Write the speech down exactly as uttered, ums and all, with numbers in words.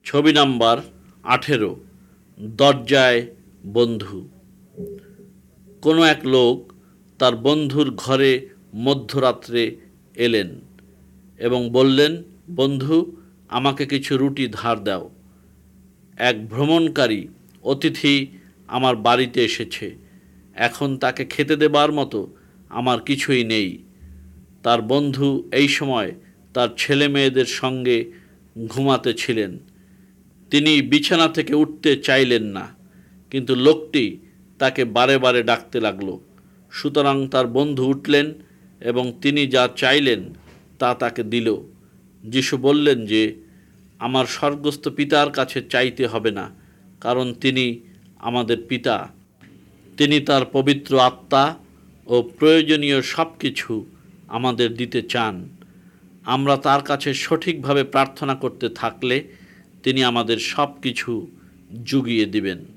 ছবি নাম্বার আঠেরো, দরজায় বন্ধু। কোনো এক লোক তার বন্ধুর ঘরে মধ্যরাত্রে এলেন এবং বললেন, বন্ধু, আমাকে কিছু রুটি ধার দাও। এক ভ্রমণকারী অতিথি আমার বাড়িতে এসেছে, এখন তাকে খেতে দেবার মতো আমার কিছুই নেই। তার বন্ধু এই সময় তার ছেলে মেয়েদের সঙ্গে ঘুমাতে ছিলেন। তিনি বিছানা থেকে উঠতে চাইলেন না, কিন্তু লোকটি তাকে বারে বারে ডাকতে লাগল। সুতরাং তার বন্ধু উঠলেন এবং তিনি যা চাইলেন তা তাকে দিল। যিশু বললেন যে, আমার স্বর্গস্থ পিতার কাছে চাইতে হবে না, কারণ তিনি আমাদের পিতা। তিনি তার পবিত্র আত্মা ও প্রয়োজনীয় সব কিছু আমাদের দিতে চান। আমরা তার কাছে সঠিকভাবে প্রার্থনা করতে থাকলে তিনি আমাদের সব কিছু জুগিয়ে দিবেন।